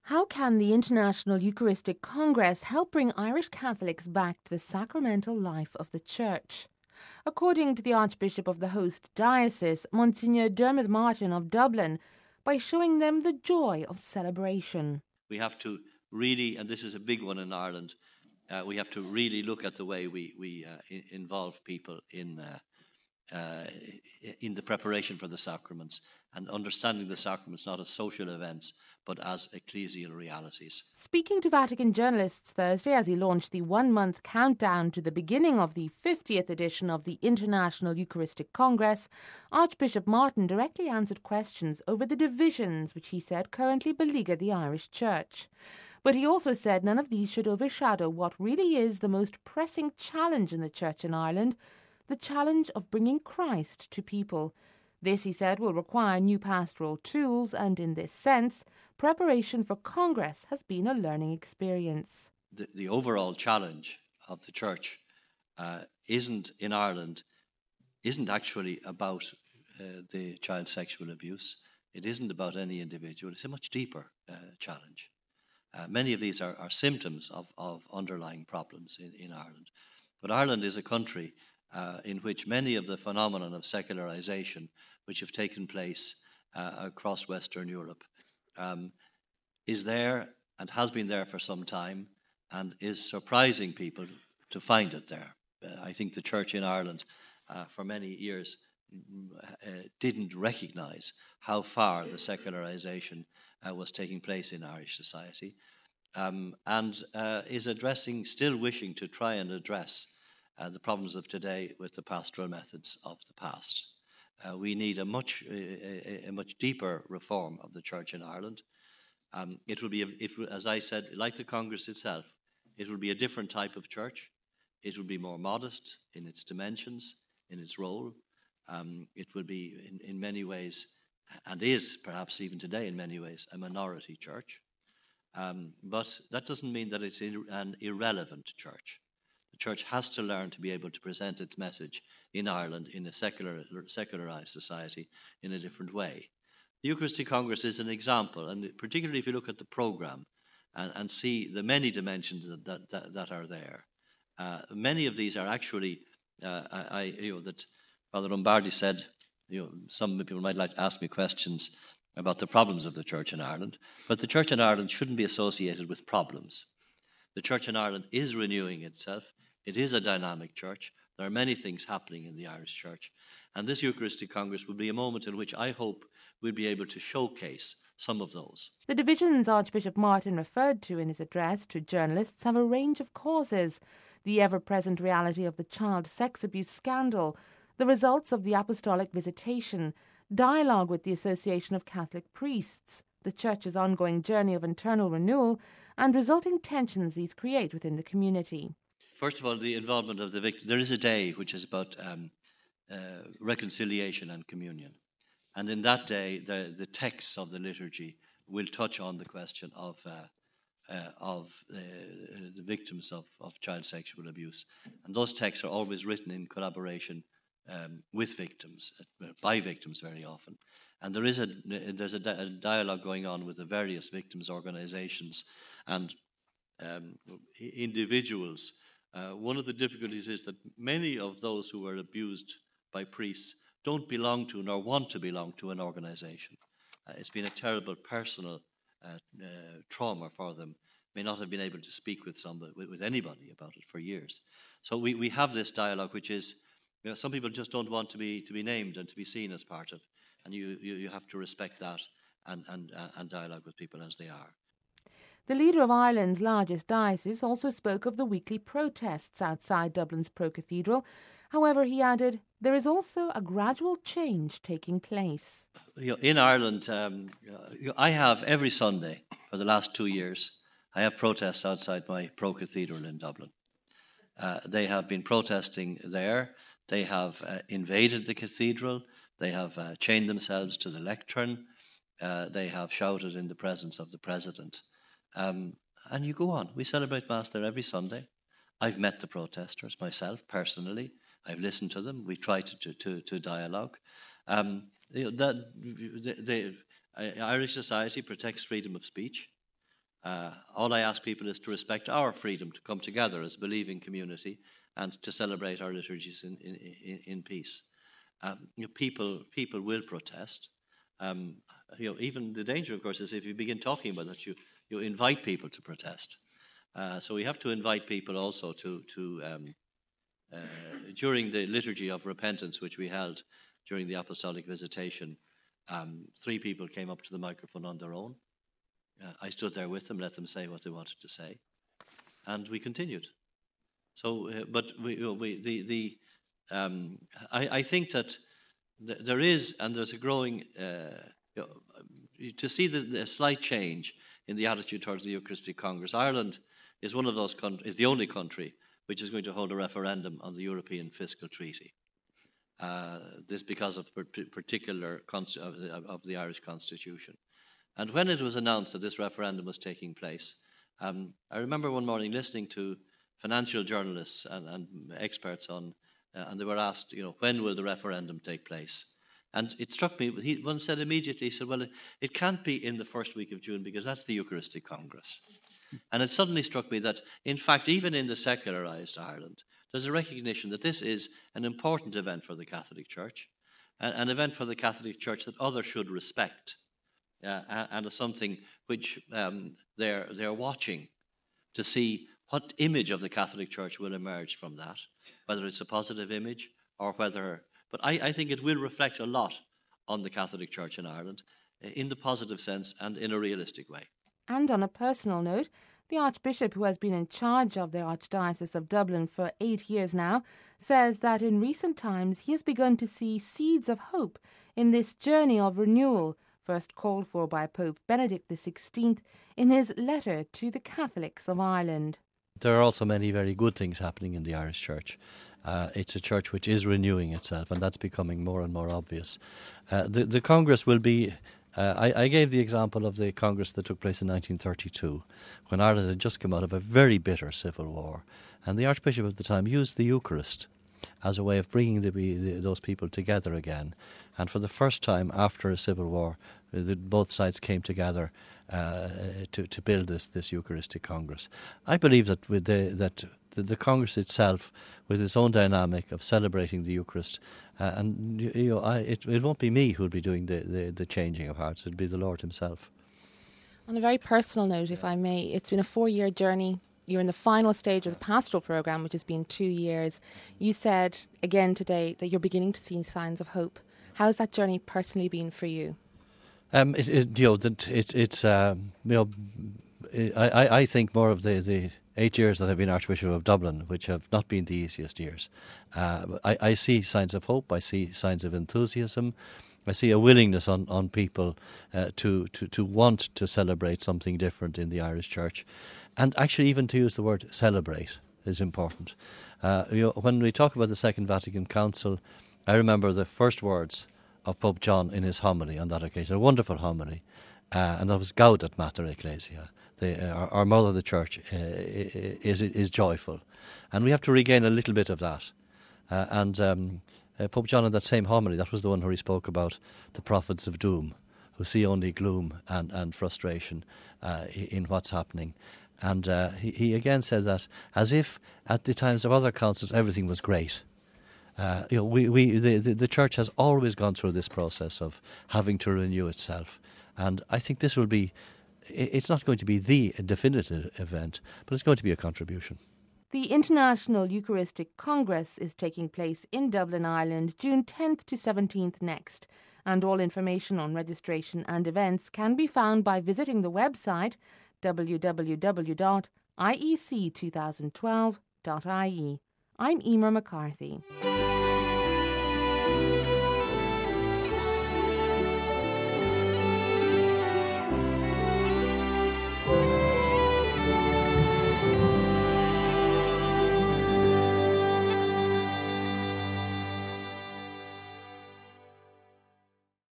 How can the International Eucharistic Congress help bring Irish Catholics back to the sacramental life of the Church? According to the Archbishop of the host diocese, Monsignor Dermot Martin of Dublin, by showing them the joy of celebration. We have to really, and this is a big one in Ireland, we have to really look at the way we involve people in the preparation for the sacraments, and understanding the sacraments not as social events but as ecclesial realities. Speaking to Vatican journalists Thursday as he launched the one-month countdown to the beginning of the 50th edition of the International Eucharistic Congress, Archbishop Martin directly answered questions over the divisions which he said currently beleaguer the Irish Church. But he also said none of these should overshadow what really is the most pressing challenge in the Church in Ireland, the challenge of bringing Christ to people. This, he said, will require new pastoral tools, and in this sense, preparation for Congress has been a learning experience. The overall challenge of the Church in Ireland isn't actually about the child sexual abuse. It isn't about any individual. It's a much deeper challenge. Many of these are symptoms of underlying problems in Ireland. But Ireland is a country in which many of the phenomenon of secularization which have taken place across Western Europe is there and has been there for some time, and is surprising people to find it there. I think the Church in Ireland for many years didn't recognize how far the secularization was taking place in Irish society, and is still wishing to try and address the problems of today with the pastoral methods of the past. We need a much deeper reform of the Church in Ireland. It will, as I said, like the Congress itself, it will be a different type of church. It will be more modest in its dimensions, in its role. It will be, in many ways, and is perhaps even today in many ways, a minority church. But that doesn't mean that it's an irrelevant church. The Church has to learn to be able to present its message in Ireland in a secularized society in a different way. The Eucharistic Congress is an example, and particularly if you look at the programme and see the many dimensions that are there. Many of these are actually, that Father Lombardi said, some people might like to ask me questions about the problems of the Church in Ireland, but the Church in Ireland shouldn't be associated with problems. The Church in Ireland is renewing itself. It is a dynamic church. There are many things happening in the Irish Church. And this Eucharistic Congress will be a moment in which I hope we'll be able to showcase some of those. The divisions Archbishop Martin referred to in his address to journalists have a range of causes: the ever-present reality of the child sex abuse scandal, the results of the apostolic visitation, dialogue with the Association of Catholic Priests, the Church's ongoing journey of internal renewal, and resulting tensions these create within the community. First of all, the involvement of the victim. There is a day which is about reconciliation and communion. And in that day, the texts of the liturgy will touch on the question of the victims of child sexual abuse. And those texts are always written in collaboration with victims, by victims very often. And there's a dialogue going on with the various victims organizations and individuals. One of the difficulties is that many of those who are abused by priests don't belong to nor want to belong to an organization. It's been a terrible personal trauma for them. May not have been able to speak with anybody about it for years. So we have this dialogue, which is, some people just don't want to be named and to be seen as part of, and you have to respect that and dialogue with people as they are. The leader of Ireland's largest diocese also spoke of the weekly protests outside Dublin's Pro-Cathedral. However, he added, there is also a gradual change taking place. In Ireland, I have every Sunday for the last 2 years, I have protests outside my Pro-Cathedral in Dublin. They have been protesting there. They have invaded the cathedral. They have chained themselves to the lectern. They have shouted in the presence of the president. And you go on. We celebrate Mass there every Sunday. I've met the protesters myself personally. I've listened to them. We try to dialogue. Irish society protects freedom of speech. All I ask people is to respect our freedom to come together as a believing community and to celebrate our liturgies in peace. People will protest. Even the danger, of course, is if you begin talking about that, you invite people to protest. So we have to invite people also to during the liturgy of repentance, which we held during the apostolic visitation, 3 people came up to the microphone on their own. I stood there with them, let them say what they wanted to say, and we continued. So, I think that there's a growing to see the slight change in the attitude towards the Eucharistic Congress. Ireland is one of those is the only country which is going to hold a referendum on the European Fiscal Treaty. This because of particular of the Irish Constitution. And when it was announced that this referendum was taking place, I remember one morning listening to financial journalists and experts and they were asked, when will the referendum take place? And it struck me, one said immediately, he said, well, it can't be in the first week of June because that's the Eucharistic Congress. And it suddenly struck me that, in fact, even in the secularized Ireland, there's a recognition that this is an important event for the Catholic Church, an event for the Catholic Church that others should respect, and is something which they're watching to see what image of the Catholic Church will emerge from that, whether it's a positive image or whether... But I think it will reflect a lot on the Catholic Church in Ireland in the positive sense and in a realistic way. And on a personal note, the Archbishop, who has been in charge of the Archdiocese of Dublin for 8 years now, says that in recent times he has begun to see seeds of hope in this journey of renewal, first called for by Pope Benedict XVI in his letter to the Catholics of Ireland. There are also many very good things happening in the Irish Church. It's a church which is renewing itself, and that's becoming more and more obvious. The Congress will be... I gave the example of the Congress that took place in 1932, when Ireland had just come out of a very bitter civil war, and the Archbishop at the time used the Eucharist as a way of bringing those people together again. And for the first time after a civil war, both sides came together to build this Eucharistic Congress. I believe that the Congress itself, with its own dynamic of celebrating the Eucharist, it won't be me who'll be doing the changing of hearts. It'll be the Lord himself. On a very personal note, if I may, it's been a 4-year journey. You're in the final stage of the pastoral programme, which has been 2 years. You said again today that you're beginning to see signs of hope. How's that journey personally been for you? I think more of the 8 years that I've been Archbishop of Dublin, which have not been the easiest years. I see signs of hope. I see signs of enthusiasm. I see a willingness on people to want to celebrate something different in the Irish Church, and actually even to use the word celebrate is important. When we talk about the Second Vatican Council, I remember the first words of Pope John in his homily on that occasion, a wonderful homily, and that was Gaudet Mater Ecclesia. Our Mother the Church is joyful, and we have to regain a little bit of that. Pope John in that same homily, that was the one where he spoke about the prophets of doom, who see only gloom and frustration in what's happening. And he again said that as if at the times of other councils everything was great. The Church has always gone through this process of having to renew itself, and I think this will be. It's not going to be the definitive event, but it's going to be a contribution. The International Eucharistic Congress is taking place in Dublin, Ireland, June 10th to 17th next, and all information on registration and events can be found by visiting the website www.iec2012.ie. I'm Emer McCarthy.